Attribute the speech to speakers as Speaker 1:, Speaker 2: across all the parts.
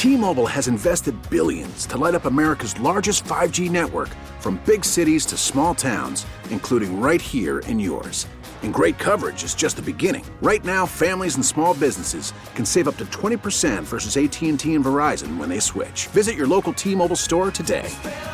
Speaker 1: T-Mobile has invested billions to light up America's largest 5G network, from big cities to small towns, including right here in yours. And great coverage is just the beginning. Right now, families and small businesses can save up to 20% versus AT&T and Verizon when they switch. Visit your local T-Mobile store today.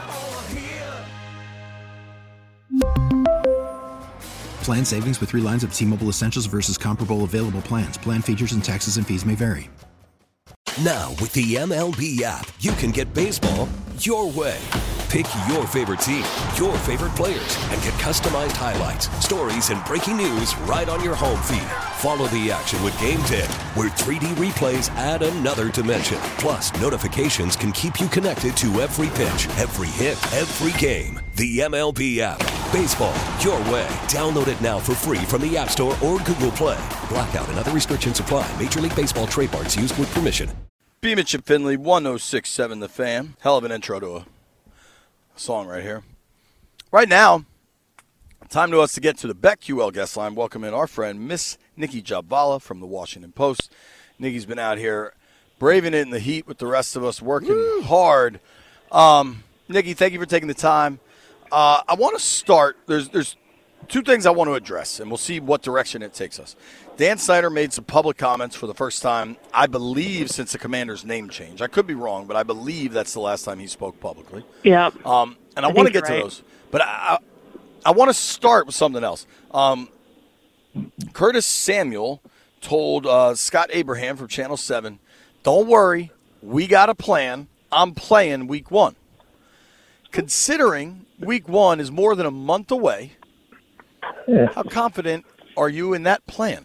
Speaker 2: Plan savings with 3 lines of T-Mobile Essentials versus comparable available plans. Plan features and taxes and fees may vary.
Speaker 3: Now, with the MLB app, you can get baseball your way. Pick your favorite team, your favorite players, and get customized highlights, stories, and breaking news right on your home feed. Follow the action with Game Day, where 3D replays add another dimension. Plus, notifications can keep you connected to every pitch, every hit, every game. The MLB app. Baseball your way. Download it now for free from the App Store or Google Play. Blackout and other restrictions apply. Major League Baseball trademarks used with permission.
Speaker 4: Beam and Chip Finley, 106.7 The Fan. Hell of an intro to a song right here. Right now, time to us to get to the BetQL guest line. Welcome in our friend, Miss Nikki Jhabvala from the Washington Post. Nikki's been out here braving it in the heat with the rest of us, working hard. Nikki, thank you for taking the time. I want to start. There's 2 things I want to address, and we'll see what direction it takes us. Dan Snyder made some public comments for the first time, I believe, since the Commander's name change. I could be wrong, but I believe that's the last time he spoke publicly.
Speaker 5: Yeah.
Speaker 4: And I want to get to those. But I want to start with something else. Curtis Samuel told Scott Abraham from Channel 7, don't worry, we got a plan. I'm playing week 1. Considering week 1 is more than a month away, how confident are you in that plan?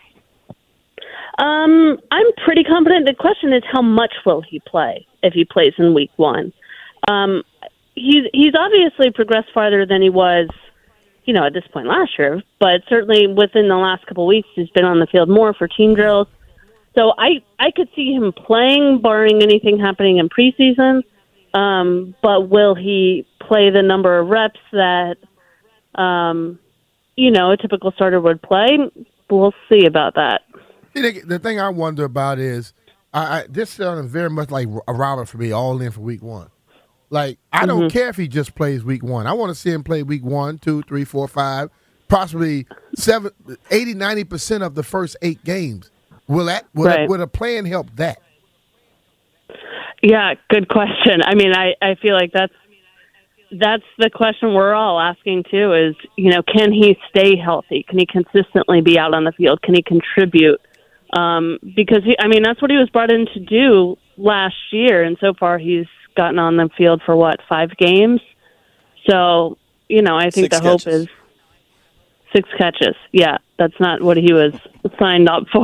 Speaker 5: I'm pretty confident. The question is, how much will he play if he plays in week 1? He's obviously progressed farther than he was, at this point last year, but certainly within the last couple of weeks, he's been on the field more for team drills. So I could see him playing, barring anything happening in preseason. But will he play the number of reps that, a typical starter would play? We'll see about that.
Speaker 6: The thing I wonder about is, this sounds very much like a Robert for me, all in for week 1. Like, I don't care if he just plays week 1. I want to see him play week 1, 2, 3, 4, 5, possibly 80, 90% of the first 8 games. Will a plan help that?
Speaker 5: Yeah, good question. I mean, I feel like that's the question we're all asking too is, can he stay healthy? Can he consistently be out on the field? Can he contribute? Because that's what he was brought in to do last year. And so far he's gotten on the field for 5 games. So, I think the hope is 6 catches. Yeah, that's not what he was signed up for.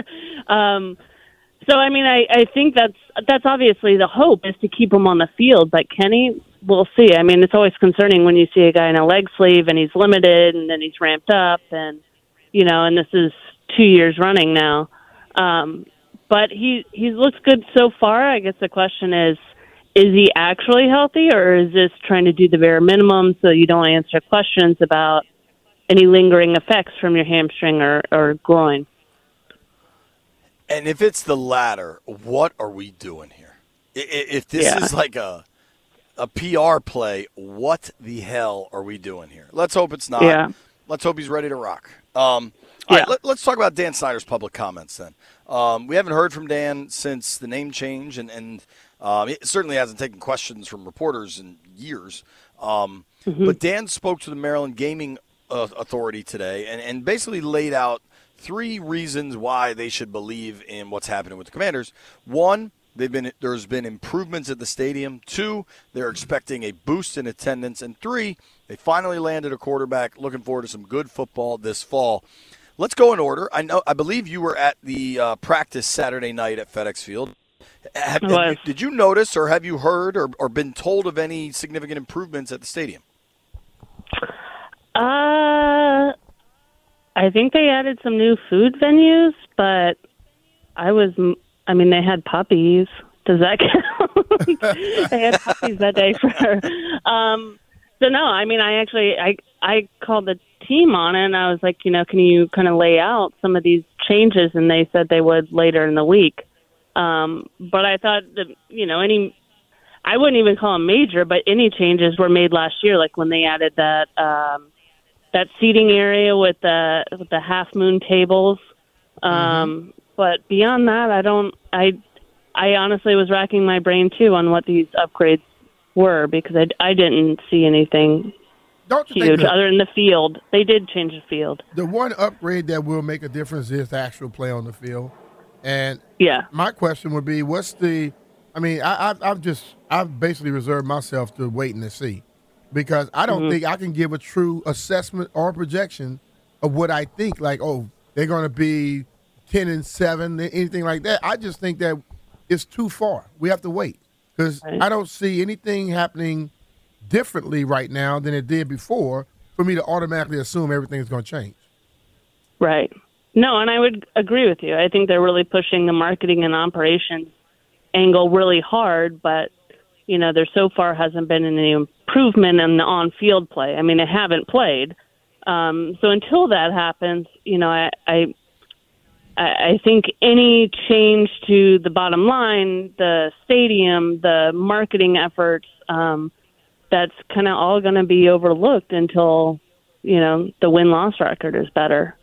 Speaker 5: So, I think that's obviously the hope is to keep him on the field. But can he? We'll see. It's always concerning when you see a guy in a leg sleeve and he's limited and then he's ramped up and this is 2 years running now. But he's looked good so far. I guess the question is he actually healthy, or is this trying to do the bare minimum so you don't answer questions about any lingering effects from your hamstring or groin?
Speaker 4: And if it's the latter, what are we doing here? If this is like a PR play, what the hell are we doing here? Let's hope it's not.
Speaker 5: Yeah.
Speaker 4: Let's hope he's ready to rock. All right, let's talk about Dan Snyder's public comments then. We haven't heard from Dan since the name change, and it certainly hasn't taken questions from reporters in years. But Dan spoke to the Maryland Gaming Authority today and basically laid out 3 reasons why they should believe in what's happening with the Commanders. 1, there's been improvements at the stadium. 2, they're expecting a boost in attendance. And 3, they finally landed a quarterback. Looking forward to some good football this fall. Let's go in order. I believe you were at the practice Saturday night at FedEx Field. Did you notice, or have you heard, or been told of any significant improvements at the stadium?
Speaker 5: I think they added some new food venues, but they had puppies. Does that count? They had puppies that day so no, I called the team on it and I was like, can you kind of lay out some of these changes? And they said they would later in the week. But I thought that, I wouldn't even call them major, but any changes were made last year, like when they added that seating area with the half moon tables. But beyond that, I honestly was racking my brain too on what these upgrades were, because I didn't see anything huge other than the field. They did change the field.
Speaker 6: The one upgrade that will make a difference is the actual play on the field. And my question would be, I've basically reserved myself to waiting to see, because I don't think I can give a true assessment or projection of what I think, like, they're going to be 10-7, anything like that. I just think that it's too far. We have to wait, because I don't see anything happening differently right now than it did before for me to automatically assume everything's going to change.
Speaker 5: Right. No, and I would agree with you. I think they're really pushing the marketing and operations angle really hard, but, there so far hasn't been any improvement in the on-field play. I mean, they haven't played. So until that happens, I think any change to the bottom line, the stadium, the marketing efforts, that's kind of all going to be overlooked until, the win-loss record is better.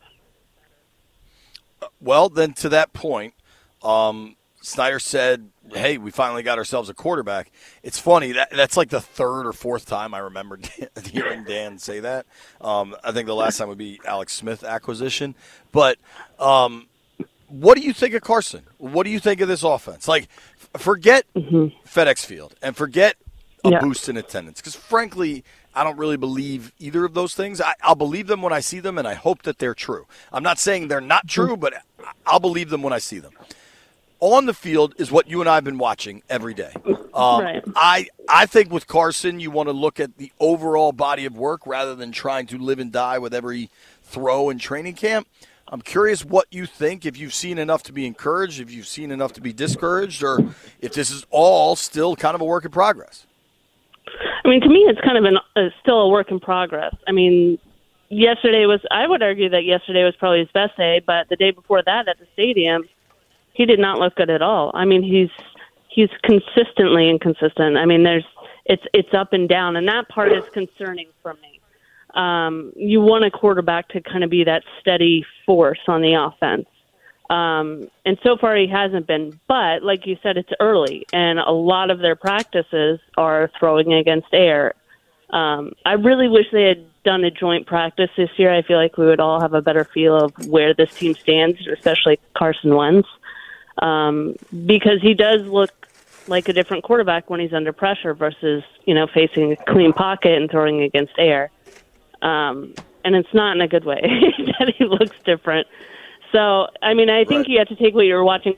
Speaker 4: Well, then to that point, Snyder said, hey, we finally got ourselves a quarterback. It's funny. That's like the third or fourth time I remember hearing Dan say that. I think the last time would be Alex Smith acquisition. But what do you think of Carson? What do you think of this offense? Like, forget FedEx Field and forget a boost in attendance, because, frankly, I don't really believe either of those things. I'll believe them when I see them, and I hope that they're true. I'm not saying they're not true, but I'll believe them when I see them. On the field is what you and I have been watching every day.
Speaker 5: Right.
Speaker 4: I think with Carson, you want to look at the overall body of work rather than trying to live and die with every throw in training camp. I'm curious what you think, if you've seen enough to be encouraged, if you've seen enough to be discouraged, or if this is all still kind of a work in progress.
Speaker 5: I mean, to me, it's kind of still a work in progress. I mean, I would argue that yesterday was probably his best day, but the day before that at the stadium, he did not look good at all. I mean, he's consistently inconsistent. I mean, it's up and down, and that part is concerning for me. You want a quarterback to kind of be that steady force on the offense. And so far he hasn't been. But like you said, it's early, and a lot of their practices are throwing against air. I really wish they had done a joint practice this year. I feel like we would all have a better feel of where this team stands, especially Carson Wentz, because he does look like a different quarterback when he's under pressure versus, facing a clean pocket and throwing against air. And it's not in a good way that he looks different. So, I mean, I think you have to take what you're watching.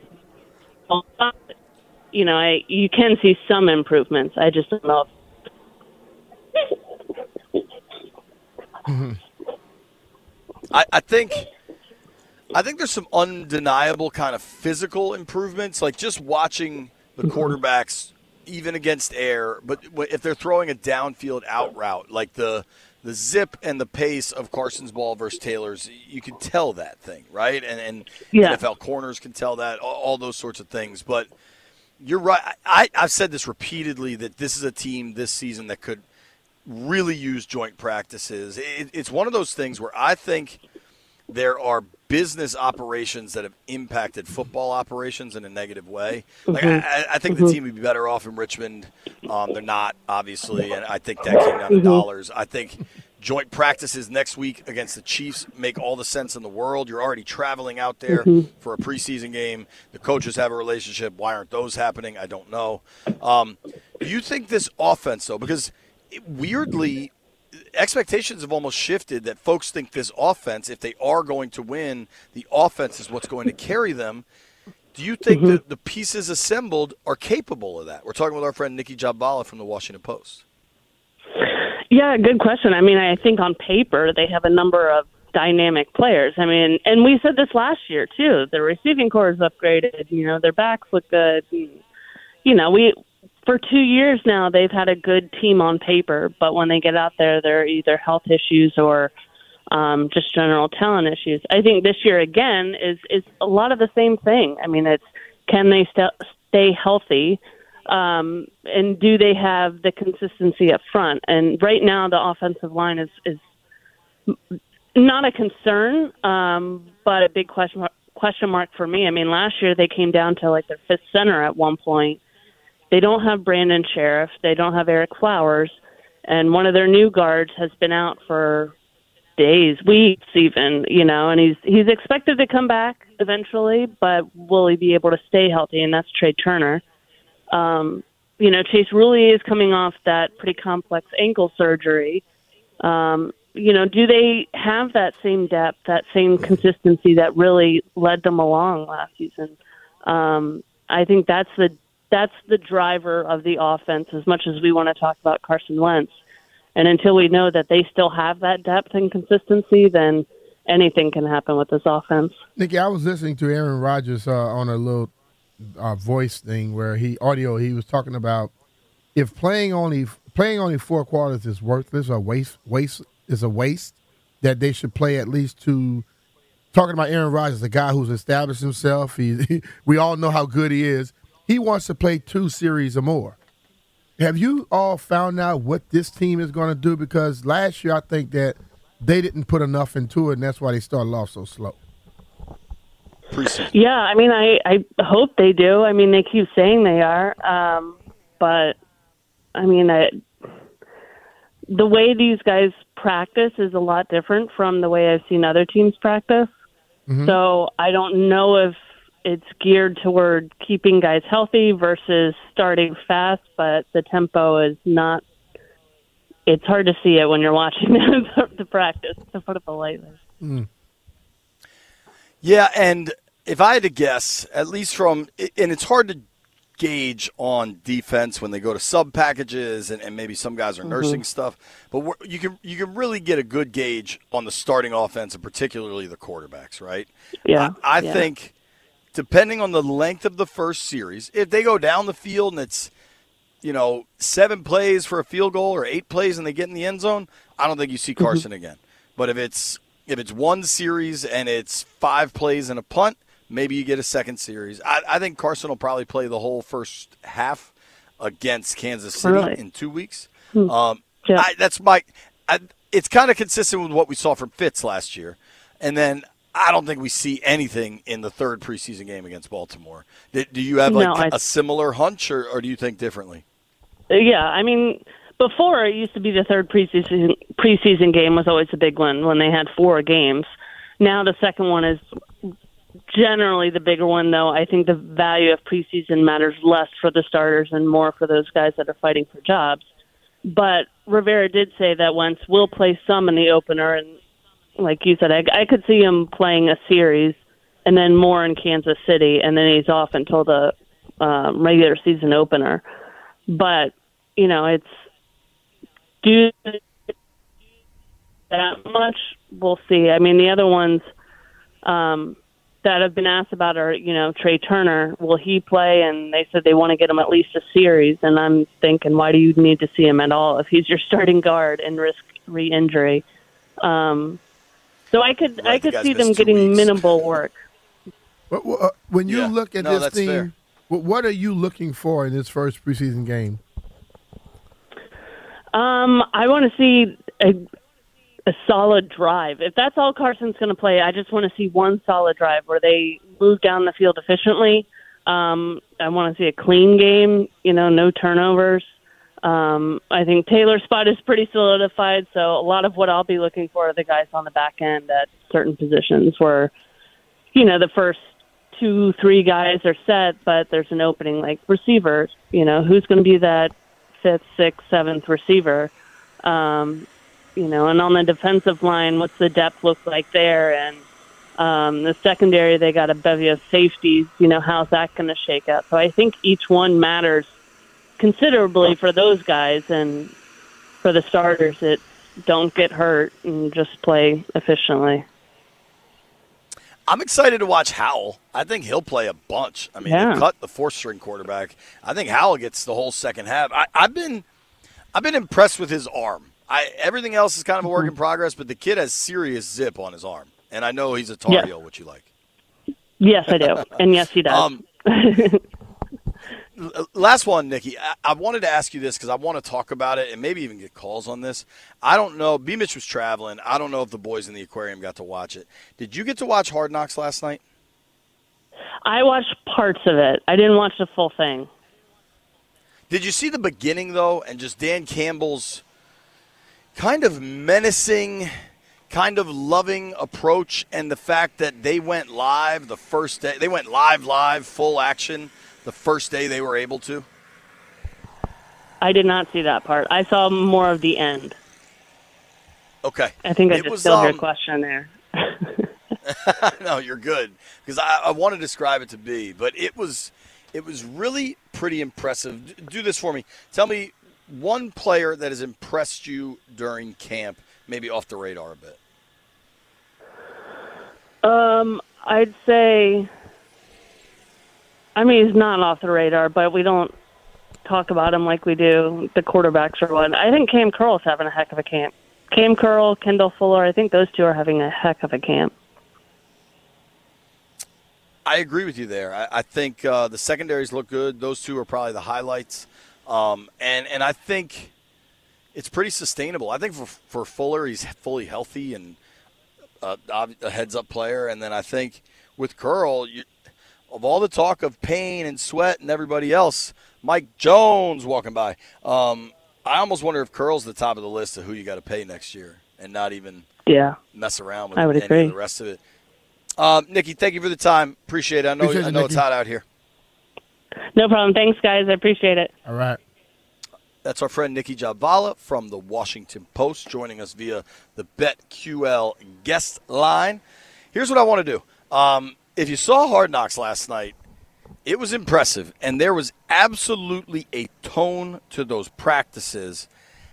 Speaker 5: You can see some improvements. I just don't know.
Speaker 4: I think there's some undeniable kind of physical improvements, like just watching the quarterbacks even against air, but if they're throwing a downfield out route, like the zip and the pace of Carson's ball versus Taylor's, you can tell that thing, right? And NFL corners can tell that, all those sorts of things. But you're right. I've said this repeatedly, that this is a team this season that could really use joint practices. It's one of those things where I think there are business operations that have impacted football operations in a negative way. Like I think the team would be better off in Richmond. They're not, obviously, and I think that came down to dollars. I think joint practices next week against the Chiefs make all the sense in the world. You're already traveling out there for a preseason game. The coaches have a relationship. Why aren't those happening? I don't know. Do you think this offense, though, because weirdly, expectations have almost shifted, that folks think this offense, if they are going to win, the offense is what's going to carry them. Do you think that the pieces assembled are capable of that? We're talking with our friend Nikki Jhabvala from the Washington Post.
Speaker 5: Yeah, good question. I mean, I think on paper they have a number of dynamic players. I mean, and we said this last year too. The receiving core is upgraded. Their backs look good. For 2 years now, they've had a good team on paper, but when they get out there, they're either health issues or just general talent issues. I think this year, again, is a lot of the same thing. I mean, it's Can they stay healthy? And do they have the consistency up front? And right now, the offensive line is not a concern, but a big question mark for me. I mean, last year they came down to like their fifth center at one point. They don't have Brandon Sheriff. They don't have Eric Flowers. And one of their new guards has been out for days, weeks even, and he's expected to come back eventually, but will he be able to stay healthy? And that's Trey Turner. Chase Roullier is coming off that pretty complex ankle surgery. Do they have that same depth, that same consistency that really led them along last season? I think that's the driver of the offense as much as we want to talk about Carson Wentz. And until we know that they still have that depth and consistency, then anything can happen with this offense.
Speaker 6: Nikki, I was listening to Aaron Rodgers on a little voice thing where he was talking about if playing only 4 quarters is worthless or waste, that they should play at least two. Talking about Aaron Rodgers, the guy who's established himself, we all know how good he is. He wants to play 2 series or more. Have you all found out what this team is going to do? Because last year I think that they didn't put enough into it, and that's why they started off so slow.
Speaker 5: Yeah, I mean, I hope they do. I mean, they keep saying they are. But, I mean, the way these guys practice is a lot different from the way I've seen other teams practice. Mm-hmm. So I don't know if it's geared toward keeping guys healthy versus starting fast, but the tempo is not – it's hard to see it when you're watching the practice, to put it politely.
Speaker 6: Mm.
Speaker 4: Yeah, and if I had to guess, at least from – and it's hard to gauge on defense when they go to sub packages and maybe some guys are nursing stuff, but you can really get a good gauge on the starting offense and particularly the quarterbacks, right?
Speaker 5: Yeah.
Speaker 4: I think – depending on the length of the first series, if they go down the field and it's, 7 plays for a field goal or 8 plays and they get in the end zone, I don't think you see Carson again. But if it's one series and it's 5 plays and a punt, maybe you get a second series. I think Carson will probably play the whole first half against Kansas City in 2 weeks. It's kind of consistent with what we saw from Fitz last year. And then I don't think we see anything in the third preseason game against Baltimore. Do you have a similar hunch, or do you think differently?
Speaker 5: Yeah, I mean, before it used to be the third preseason game was always a big one when they had 4 games. Now the second one is generally the bigger one, though. I think the value of preseason matters less for the starters and more for those guys that are fighting for jobs. But Rivera did say that Wentz will play some in the opener, and like you said, I could see him playing a series and then more in Kansas City, and then he's off until the regular season opener. But, it's do that much, we'll see. I mean, the other ones that have been asked about are, Trey Turner. Will he play? And they said they want to get him at least a series. And I'm thinking, why do you need to see him at all if he's your starting guard and risk re-injury? So I could see them getting minimal work.
Speaker 6: When you look at this team, what are you looking for in this first preseason game?
Speaker 5: I want to see a solid drive. If that's all Carson's going to play, I just want to see one solid drive where they move down the field efficiently. I want to see a clean game, no turnovers. I think Taylor's spot is pretty solidified, so a lot of what I'll be looking for are the guys on the back end at certain positions where, the first 2-3 guys are set, but there's an opening like receivers. Who's going to be that 5th, 6th, 7th receiver? And on the defensive line, what's the depth look like there? And the secondary, they got a bevy of safeties. How's that going to shake out? So I think each one matters considerably for those guys, and for the starters, it's don't get hurt and just play efficiently.
Speaker 4: I'm excited to watch Howell. I think he'll play a bunch. I mean, they cut the 4th-string quarterback. I think Howell gets the whole second half. I've been impressed with his arm. Everything else is kind of a work in progress, but the kid has serious zip on his arm, and I know he's a Tar Heel, which you like.
Speaker 5: Yes, I do, and yes, he does.
Speaker 4: Last one, Nikki. I wanted to ask you this because I want to talk about it and maybe even get calls on this. I don't know. B. Mitch was traveling. I don't know if the boys in the aquarium got to watch it. Did you get to watch Hard Knocks last night?
Speaker 5: I watched parts of it. I didn't watch the full thing.
Speaker 4: Did you see the beginning, though, and just Dan Campbell's kind of menacing, kind of loving approach, and the fact that they went live the first day? They went live, full action the first day they were able to?
Speaker 5: I did not see that part. I saw more of the end.
Speaker 4: Okay.
Speaker 5: I think I just spilled your question there.
Speaker 4: No, you're good. Because I want to describe it to be, but it was really pretty impressive. Do this for me. Tell me one player that has impressed you during camp, maybe off the radar a bit.
Speaker 5: I'd say, I mean, he's not off the radar, but we don't talk about him like we do the quarterbacks or what. I think Cam Curl's having a heck of a camp. Cam Curl, Kendall Fuller, I think those two are having a heck of a camp.
Speaker 4: I agree with you there. I think the secondaries look good. Those two are probably the highlights. And I think it's pretty sustainable. I think for Fuller, he's fully healthy and a heads-up player. And then I think with Curl, of all the talk of pain and sweat and everybody else, Mike Jones walking by, I almost wonder if Curl's the top of the list of who you got to pay next year and not even mess around with any of the rest of it. Nikki, thank you for the time. Appreciate it. I know it's hot out here.
Speaker 5: No problem. Thanks, guys. I appreciate it.
Speaker 6: All right.
Speaker 4: That's our friend Nikki Jhabvala from the Washington Post joining us via the BetQL guest line. Here's what I want to do. If you saw Hard Knocks last night, it was impressive, and there was absolutely a tone to those practices.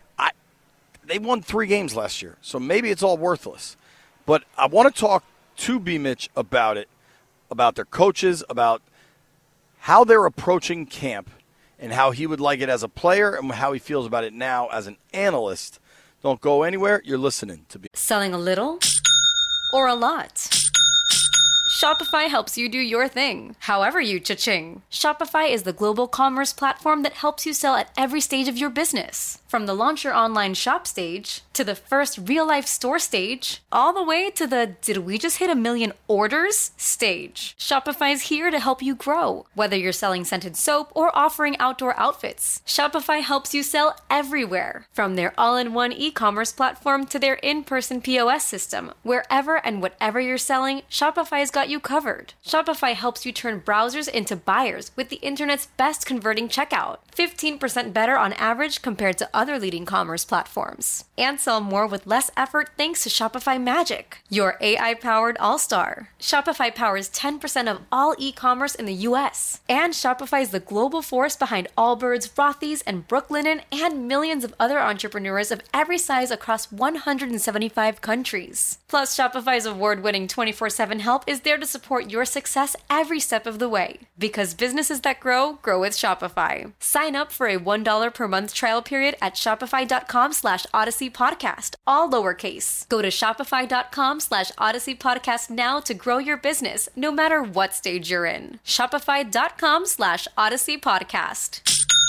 Speaker 4: They won 3 games last year, so maybe it's all worthless. But I want to talk to B. Mitch about it, about their coaches, about how they're approaching camp, and how he would like it as a player and how he feels about it now as an analyst. Don't go anywhere. You're listening to B.
Speaker 7: Selling a little or a lot? Shopify helps you do your thing, however you cha-ching. Shopify is the global commerce platform that helps you sell at every stage of your business. From the launch your online shop stage, to the first real-life store stage, all the way to the did we just hit 1 million orders stage. Shopify's here to help you grow. Whether you're selling scented soap or offering outdoor outfits, Shopify helps you sell everywhere. From their all-in-one e-commerce platform to their in-person POS system, wherever and whatever you're selling, Shopify's got you covered. Shopify helps you turn browsers into buyers with the internet's best converting checkout. 15% better on average compared to other leading commerce platforms. And sell more with less effort thanks to Shopify Magic, your AI-powered all-star. Shopify powers 10% of all e-commerce in the U.S. And Shopify is the global force behind Allbirds, Rothy's, and Brooklinen, and millions of other entrepreneurs of every size across 175 countries. Plus, Shopify's award-winning 24/7 help is there to support your success every step of the way. Because businesses that grow, grow with Shopify. Sign up for a $1 per month trial period at shopify.com/Odyssey Podcast, all lowercase. Go to shopify.com/Odyssey Podcast now to grow your business, no matter what stage you're in. Shopify.com/Odyssey Podcast.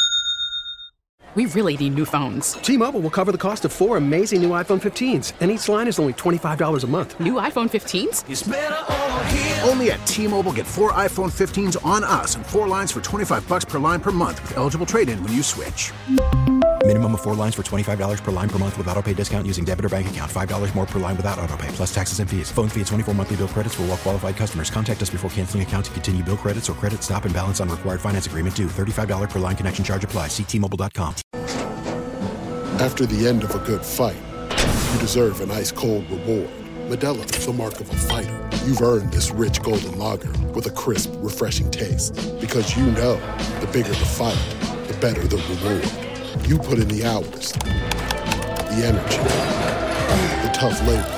Speaker 8: We really need new phones.
Speaker 9: T-Mobile will cover the cost of 4 amazing new iPhone 15s, and each line is only $25 a month.
Speaker 8: New iPhone 15s?
Speaker 3: It's better over here.
Speaker 1: Only at T-Mobile, get 4 iPhone 15s on us and 4 lines for $25 per line per month with eligible trade-in when you switch.
Speaker 2: Minimum of 4 lines for $25 per line per month with autopay discount using debit or bank account. $5 more per line without autopay, plus taxes and fees. Phone fee at 24 monthly bill credits for well-qualified customers. Contact us before canceling account to continue bill credits or credit stop and balance on required finance agreement due. $35 per line connection charge applies. See T-Mobile.com.
Speaker 10: After the end of a good fight, you deserve an ice-cold reward. Modelo is the mark of a fighter. You've earned this rich golden lager with a crisp, refreshing taste. Because you know, the bigger the fight, the better the reward. You put in the hours, the energy, the tough labor.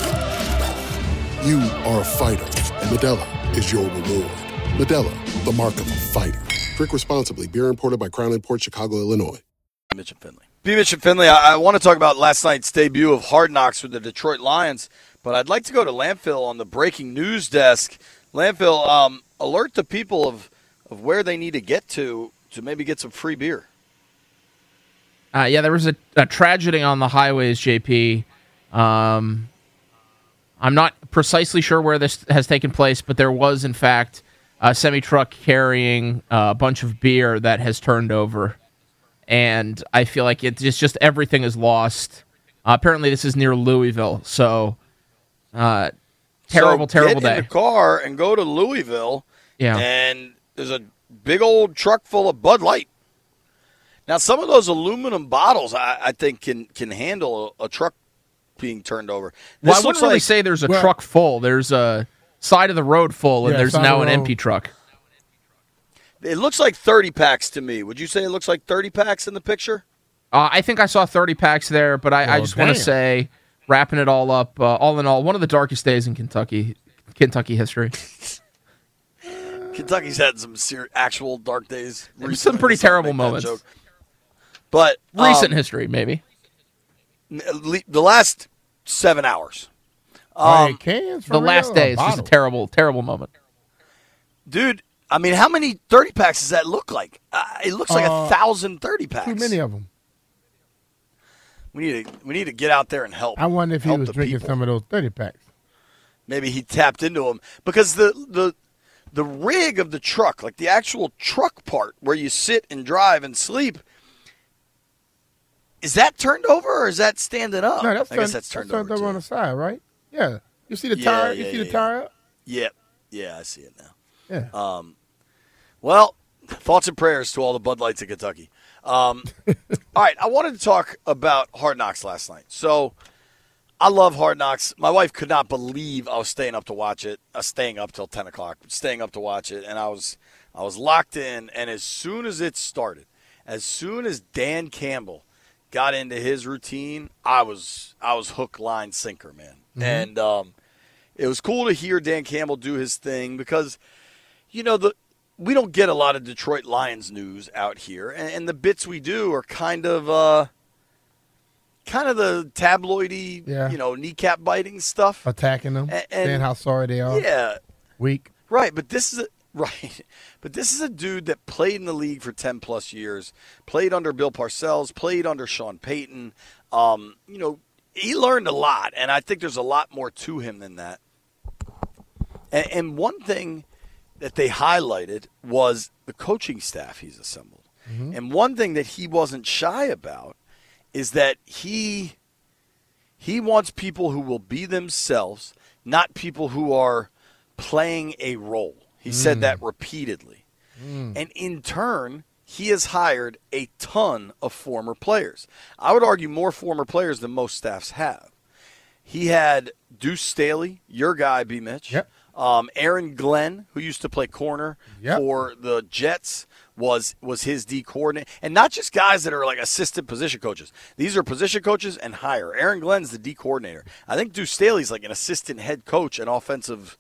Speaker 10: You are a fighter, and Modelo is your reward. Modelo, the mark of a fighter. Drink responsibly. Beer imported by Crown Imports, Chicago, Illinois.
Speaker 4: Mitch and Finley. Mitch and Finley, I want to talk about last night's debut of Hard Knocks with the Detroit Lions, but I'd like to go to Landfill on the breaking news desk. Landfill, alert the people of of where they need to get to maybe get some free beer.
Speaker 11: Yeah, there was a tragedy on the highways, JP. I'm not precisely sure where this has taken place, but there was, in fact, a semi-truck carrying a bunch of beer that has turned over. And I feel like it's just everything is lost. Apparently, this is near Louisville, so terrible day.
Speaker 4: Get in the car and go to Louisville, and there's a big old truck full of Bud Light. Now, some of those aluminum bottles, I think, can handle a truck being turned over.
Speaker 11: Well, I wouldn't really say there's a truck full. There's a side of the road full, and there's now an empty truck.
Speaker 4: It looks like 30 packs to me. Would you say it looks like 30 packs in the picture?
Speaker 11: I think I saw 30 packs there, but I just want to say, wrapping it all up, all in all, one of the darkest days in Kentucky history.
Speaker 4: Kentucky's had some actual dark days.
Speaker 11: Some pretty terrible moments.
Speaker 4: But
Speaker 11: recent history, maybe.
Speaker 4: The last 7 hours.
Speaker 11: The last day is just a terrible, terrible moment.
Speaker 4: Dude, I mean, how many 30 packs does that look like? It looks like 1,000 30 packs.
Speaker 6: Too many of them.
Speaker 4: We need to get out there and help.
Speaker 6: I wonder if he was drinking some of those 30 packs.
Speaker 4: Maybe he tapped into them because the rig of the truck, like the actual truck part where you sit and drive and sleep, is that turned over or is that standing up?
Speaker 6: No,
Speaker 4: I guess that's turned over
Speaker 6: on the side, right? Yeah. You see the tire? You see the tire up?
Speaker 4: Yep. Yeah, I see it now.
Speaker 6: Yeah.
Speaker 4: Well, thoughts and prayers to all the Bud Lights in Kentucky. All right, I wanted to talk about Hard Knocks last night. So I love Hard Knocks. My wife could not believe I was staying up to watch it. Staying up till 10 o'clock, staying up to watch it, and I was locked in. And as soon as it started, as soon as Dan Campbell got into his routine, I was hook, line, sinker, man. Mm-hmm. And it was cool to hear Dan Campbell do his thing because, you know, we don't get a lot of Detroit Lions news out here, and the bits we do are kind of the tabloidy, kneecap biting stuff,
Speaker 6: attacking them, and saying how sorry they are.
Speaker 4: Yeah,
Speaker 6: weak.
Speaker 4: Right, but this is a dude that played in the league for 10 plus years, played under Bill Parcells, played under Sean Payton. He learned a lot, and I think there's a lot more to him than that. And one thing that they highlighted was the coaching staff he's assembled. Mm-hmm. And one thing that he wasn't shy about is that he wants people who will be themselves, not people who are playing a role. He said that repeatedly. And in turn, he has hired a ton of former players. I would argue more former players than most staffs have. He had Deuce Staley, your guy, B. Mitch.
Speaker 6: Yep.
Speaker 4: Aaron Glenn, who used to play corner for the Jets, was his D coordinator. And not just guys that are like assistant position coaches. These are position coaches and higher. Aaron Glenn's the D coordinator. I think Deuce Staley's like an assistant head coach and offensive,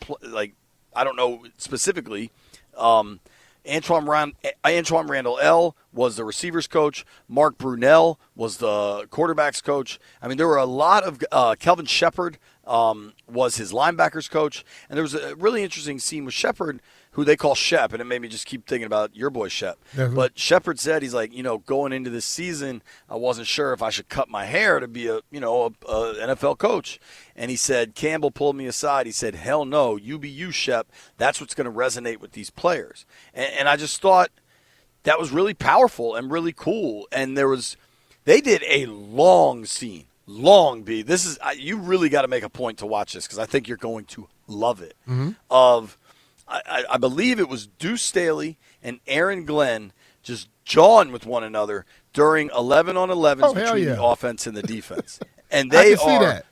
Speaker 4: I don't know specifically. Antoine Randall L. was the receivers coach. Mark Brunell was the quarterbacks coach. I mean, there were a lot of Kelvin Shepard was his linebackers coach. And there was a really interesting scene with Shepard, who they call Shep, and it made me just keep thinking about your boy Shep. Mm-hmm. But Shepard said, he's like, going into this season, I wasn't sure if I should cut my hair to be a NFL coach. And he said, Campbell pulled me aside. He said, hell no, you be you, Shep. That's what's going to resonate with these players. And I just thought that was really powerful and really cool. And they did a long scene. Long, B. This is you really got to make a point to watch this because I think you're going to love it. Mm-hmm. I believe it was Deuce Staley and Aaron Glenn just jawing with one another during 11-on-11s between the offense and the defense. And they
Speaker 6: see that.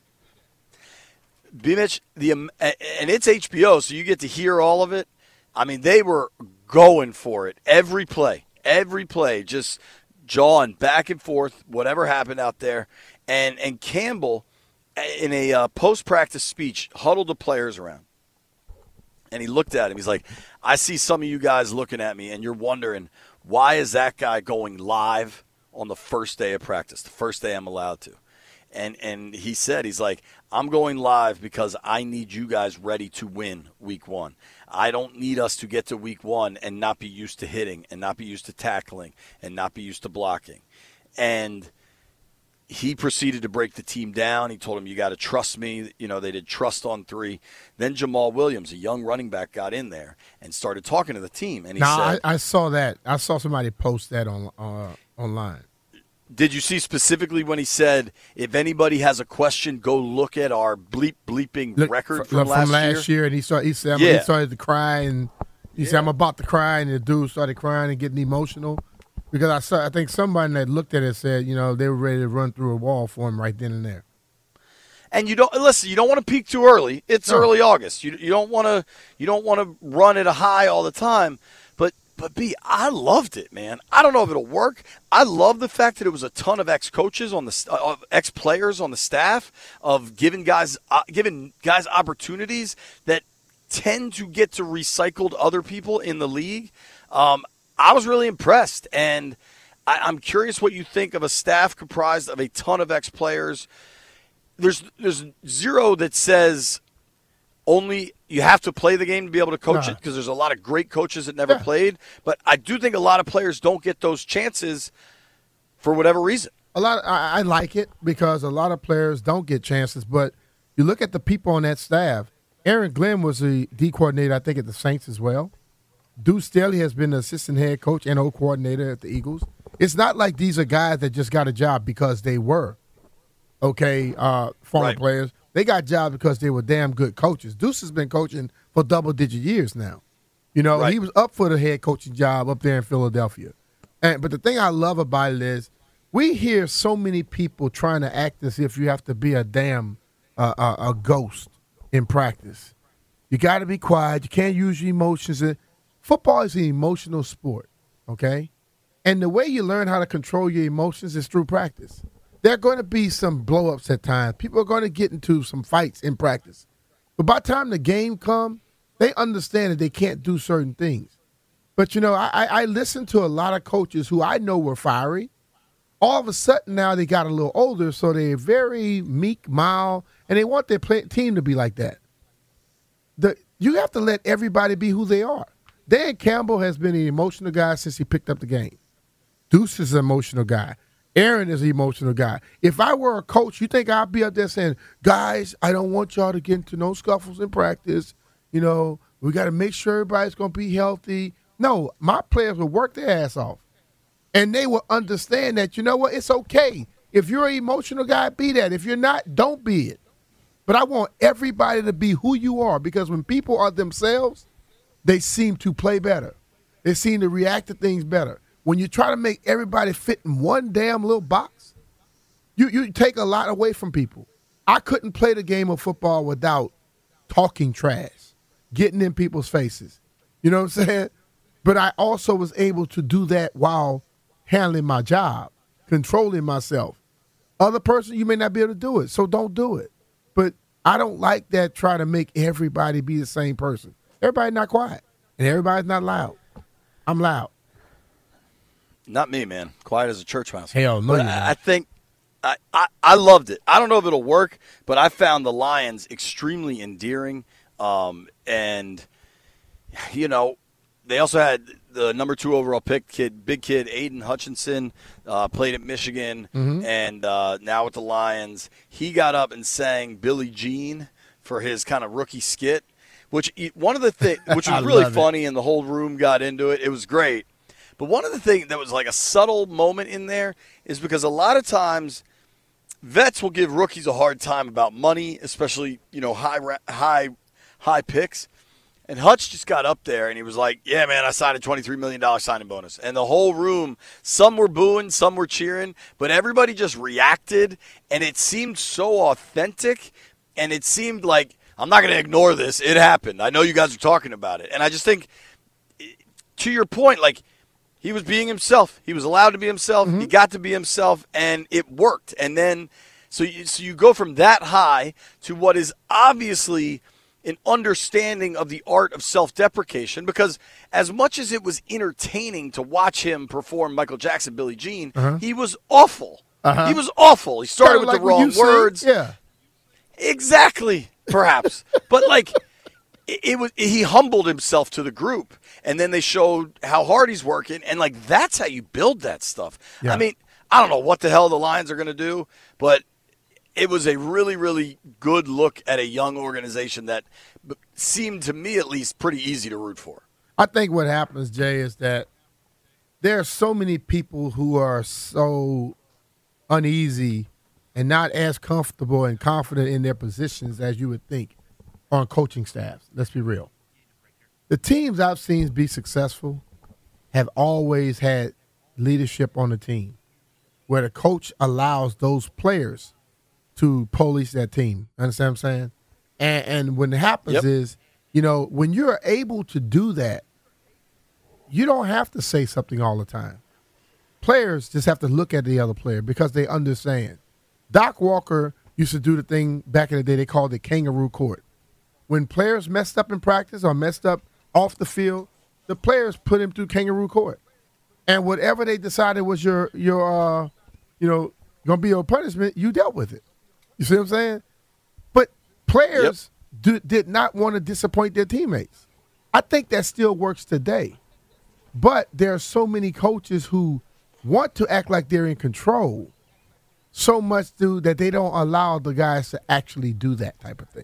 Speaker 4: B-Mitch, and it's HBO, so you get to hear all of it. I mean, they were going for it every play, just jawing back and forth, whatever happened out there. And Campbell, in a post-practice speech, huddled the players around. And he looked at him. He's like, I see some of you guys looking at me, and you're wondering, why is that guy going live on the first day of practice, the first day I'm allowed to? And he said, he's like, I'm going live because I need you guys ready to win week 1. I don't need us to get to week 1 and not be used to hitting and not be used to tackling and not be used to blocking. And he proceeded to break the team down. He told him, you got to trust me. You know, they did trust on 3. Then Jamal Williams, a young running back, got in there and started talking to the team. And he said,
Speaker 6: I saw that. I saw somebody post that online.
Speaker 4: Did you see specifically when he said, if anybody has a question, go look at our bleeping record from last year?
Speaker 6: And he said, he started to cry, and he said, I'm about to cry, and the dude started crying and getting emotional. Because I think somebody that looked at it said, you know, they were ready to run through a wall for him right then and there.
Speaker 4: And you don't want to peak too early. It's early August. You don't want to run at a high all the time. But B, I loved it, man. I don't know if it'll work. I love the fact that it was a ton of ex-coaches ex-players on the staff, of giving guys opportunities that tend to get to recycled other people in the league. I was really impressed, and I'm curious what you think of a staff comprised of a ton of ex-players. There's zero that says only you have to play the game to be able to coach it, because there's a lot of great coaches that never played. But I do think a lot of players don't get those chances for whatever reason.
Speaker 6: I like it because a lot of players don't get chances. But you look at the people on that staff. Aaron Glenn was the D coordinator, I think, at the Saints as well. Deuce Staley has been the assistant head coach and O coordinator at the Eagles. It's not like these are guys that just got a job because they were former players. They got jobs because they were damn good coaches. Deuce has been coaching for double-digit years now. You know, he was up for the head coaching job up there in Philadelphia. But the thing I love about it is we hear so many people trying to act as if you have to be a damn a ghost in practice. You got to be quiet. You can't use your emotions. Football is an emotional sport, okay? And the way you learn how to control your emotions is through practice. There are going to be some blow-ups at times. People are going to get into some fights in practice. But by the time the game comes, they understand that they can't do certain things. But, you know, I listen to a lot of coaches who I know were fiery. All of a sudden now they got a little older, so they're very meek, mild, and they want their team to be like that. You have to let everybody be who they are. Dan Campbell has been an emotional guy since he picked up the game. Deuce is an emotional guy. Aaron is an emotional guy. If I were a coach, you think I'd be up there saying, guys, I don't want y'all to get into no scuffles in practice. You know, we got to make sure everybody's going to be healthy. No, my players will work their ass off. And they will understand that, you know what, it's okay. If you're an emotional guy, be that. If you're not, don't be it. But I want everybody to be who you are, because when people are themselves, they seem to play better. They seem to react to things better. When you try to make everybody fit in one damn little box, you take a lot away from people. I couldn't play the game of football without talking trash, getting in people's faces. You know what I'm saying? But I also was able to do that while handling my job, controlling myself. Other person, you may not be able to do it, so don't do it. But I don't like that try to make everybody be the same person. Everybody's not quiet, and everybody's not loud. I'm loud.
Speaker 4: Not me, man. Quiet as a church mouse.
Speaker 6: Hell no.
Speaker 4: I think I loved it. I don't know if it'll work, but I found the Lions extremely endearing. And, you know, they also had the number 2 overall pick big kid, Aiden Hutchinson, played at Michigan, and now with the Lions. He got up and sang Billie Jean for his kind of rookie skit, which was really funny, and the whole room got into it. It was great. But one of the things that was like a subtle moment in there is because a lot of times vets will give rookies a hard time about money, especially, you know, high picks. And Hutch just got up there and he was like, yeah, man, I signed a $23 million signing bonus. And the whole room, some were booing, some were cheering, but everybody just reacted. And it seemed so authentic. And it seemed like, I'm not going to ignore this. It happened. I know you guys are talking about it. And I just think, to your point, like, he was being himself. He was allowed to be himself. He got to be himself, and it worked. And then, so you go from that high to what is obviously an understanding of the art of self-deprecation, because as much as it was entertaining to watch him perform Michael Jackson, Billie Jean, he was awful. He was awful. He started with
Speaker 6: like
Speaker 4: the wrong words.
Speaker 6: Yeah.
Speaker 4: Exactly, perhaps. But, like, he humbled himself to the group, and then they showed how hard he's working, and, like, that's how you build that stuff.
Speaker 6: Yeah.
Speaker 4: I mean, I don't know what the hell the Lions are going to do, but it was a really, really good look at a young organization that seemed to me at least pretty easy to root for.
Speaker 6: I think what happens, Jay, is that there are so many people who are so uneasy and not as comfortable and confident in their positions as you would think on coaching staffs. Let's be real. The teams I've seen be successful have always had leadership on the team where the coach allows those players to police that team. Understand what I'm saying? And when it happens is, when you're able to do that, you don't have to say something all the time. Players just have to look at the other player because they understand. Doc Walker used to do the thing back in the day, they called it kangaroo court. When players messed up in practice or messed up off the field, the players put him through kangaroo court. And whatever they decided was your going to be your punishment, you dealt with it. You see what I'm saying? But players did not want to disappoint their teammates. I think that still works today. But there are so many coaches who want to act like they're in control so much that they don't allow the guys to actually do that type of thing.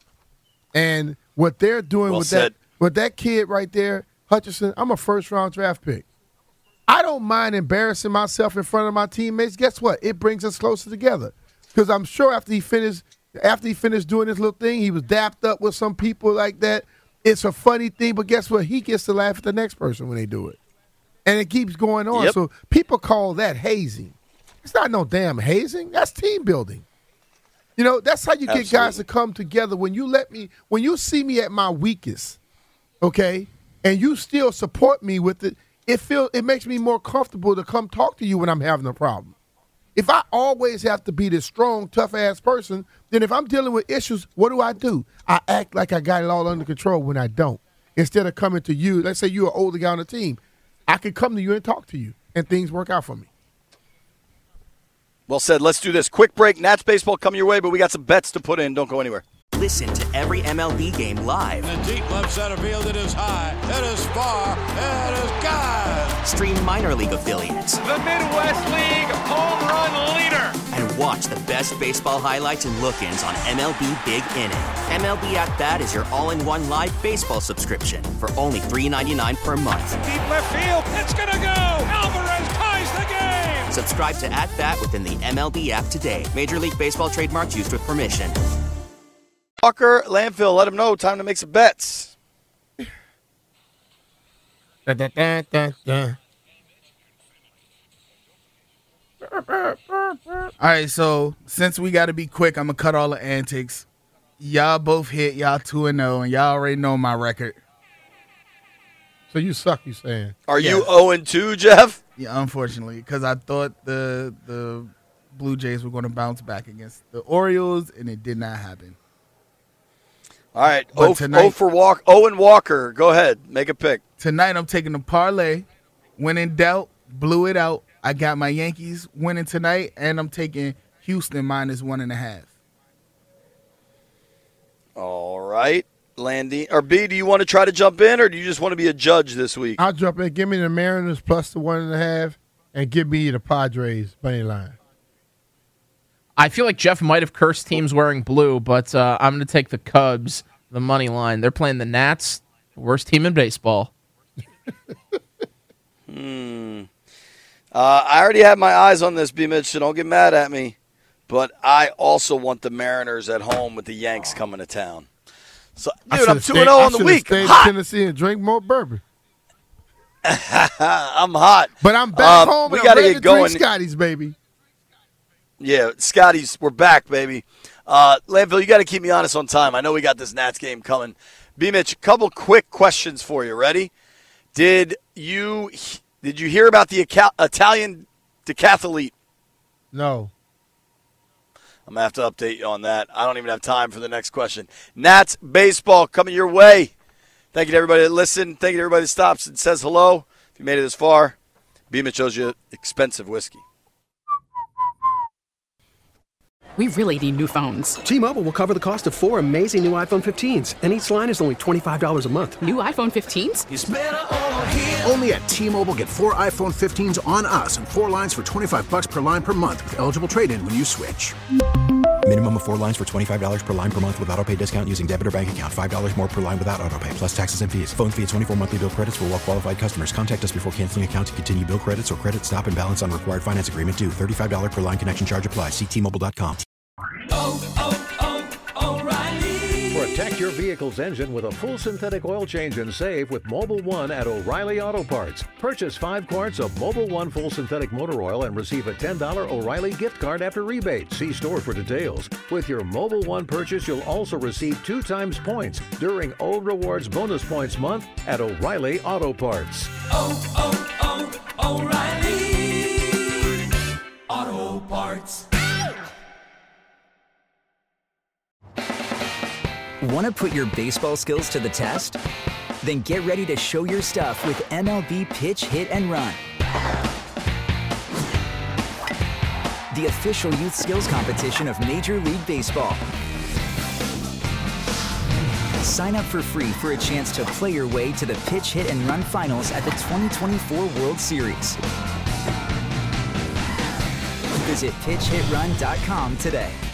Speaker 6: And what they're doing with that kid right there, Hutchinson, I'm a first-round draft pick. I don't mind embarrassing myself in front of my teammates. Guess what? It brings us closer together. Because I'm sure after he finished doing this little thing, he was dapped up with some people like that. It's a funny thing, but guess what? He gets to laugh at the next person when they do it. And it keeps going on.
Speaker 4: Yep.
Speaker 6: So people call that hazing. It's not no damn hazing. That's team building. That's how you get guys to come together. When you see me at my weakest, okay, and you still support me with it, it makes me more comfortable to come talk to you when I'm having a problem. If I always have to be this strong, tough-ass person, then if I'm dealing with issues, what do? I act like I got it all under control when I don't. Instead of coming to you, let's say you're an older guy on the team, I can come to you and talk to you, and things work out for me.
Speaker 4: Well said. Let's do this. Quick break. Nats baseball coming your way, but we got some bets to put in. Don't go anywhere.
Speaker 12: Listen to every MLB game live.
Speaker 13: In the deep left center field, it is high, it is far, it is gone.
Speaker 12: Stream minor league affiliates.
Speaker 14: The Midwest League home run leader.
Speaker 12: And watch the best baseball highlights and look-ins on MLB Big Inning. MLB At Bat is your all-in-one live baseball subscription for only $3.99 per month.
Speaker 14: Deep left field, it's gonna go. Alvarez ties the game.
Speaker 12: Subscribe to At Bat within the MLB app today. Major League Baseball trademarks used with permission.
Speaker 4: Walker, Landfill, let him know. Time to make some bets.
Speaker 6: All
Speaker 15: right, so since we got to be quick, I'm going to cut all the antics. Y'all both hit. Y'all 2-0, and y'all already know my record.
Speaker 6: So you suck, you saying.
Speaker 4: Are you 0-2, Jeff?
Speaker 15: Yeah, unfortunately, because I thought the Blue Jays were going to bounce back against the Orioles, and it did not happen.
Speaker 4: All right, 0 for Walker. Owen Walker, go ahead, make a pick.
Speaker 15: Tonight I'm taking the parlay. When in doubt, blew it out. I got my Yankees winning tonight, and I'm taking Houston -1.5.
Speaker 4: All right, Landy. Or B, do you want to try to jump in, or do you just want to be a judge this week?
Speaker 6: I'll jump in. Give me the Mariners plus the 1.5, and give me the Padres money line.
Speaker 11: I feel like Jeff might have cursed teams wearing blue, but I'm going to take the Cubs, the money line. They're playing the Nats, the worst team in baseball.
Speaker 4: I already have my eyes on this, B. Mitch, so don't get mad at me. But I also want the Mariners at home with the Yanks coming to town. So, dude, I'm 2-0 on the week.
Speaker 6: Stay in Tennessee and drink more bourbon.
Speaker 4: I'm hot.
Speaker 6: But I'm back home.
Speaker 4: We got to get going.
Speaker 6: Scotty's, baby.
Speaker 4: Yeah, Scotty's, we're back, baby. Landville, you got to keep me honest on time. I know we got this Nats game coming. B-Mitch, a couple quick questions for you. Ready? Did you hear about the Italian decathlete?
Speaker 6: No.
Speaker 4: I'm going to have to update you on that. I don't even have time for the next question. Nats baseball coming your way. Thank you to everybody that listened. Thank you to everybody that stops and says hello. If you made it this far, B-Mitch owes you expensive whiskey.
Speaker 8: We really need new phones.
Speaker 9: T-Mobile will cover the cost of 4 amazing new iPhone 15s, and each line is only $25 a month.
Speaker 8: New iPhone 15s?
Speaker 1: It's better over here. Only at T-Mobile, get 4 iPhone 15s on us and 4 lines for $25 per line per month with eligible trade-in when you switch.
Speaker 2: Minimum of 4 lines for $25 per line per month with autopay discount using debit or bank account. $5 more per line without autopay, plus taxes and fees. Phone fee at 24 monthly bill credits for well-qualified customers. Contact us before canceling account to continue bill credits or credit stop and balance on required finance agreement due. $35 per line connection charge applies. See T-Mobile.com.
Speaker 16: O'Reilly. Protect your vehicle's engine with a full synthetic oil change and save with Mobil 1 at O'Reilly Auto Parts. Purchase 5 quarts of Mobil 1 full synthetic motor oil and receive a $10 O'Reilly gift card after rebate. See store for details. With your Mobil 1 purchase, you'll also receive 2 times points during O Rewards Bonus Points Month at O'Reilly Auto Parts.
Speaker 17: O'Reilly Auto Parts.
Speaker 18: Want to put your baseball skills to the test? Then get ready to show your stuff with MLB Pitch, Hit, and Run. The official youth skills competition of Major League Baseball. Sign up for free for a chance to play your way to the Pitch, Hit, and Run finals at the 2024 World Series. Visit PitchHitRun.com today.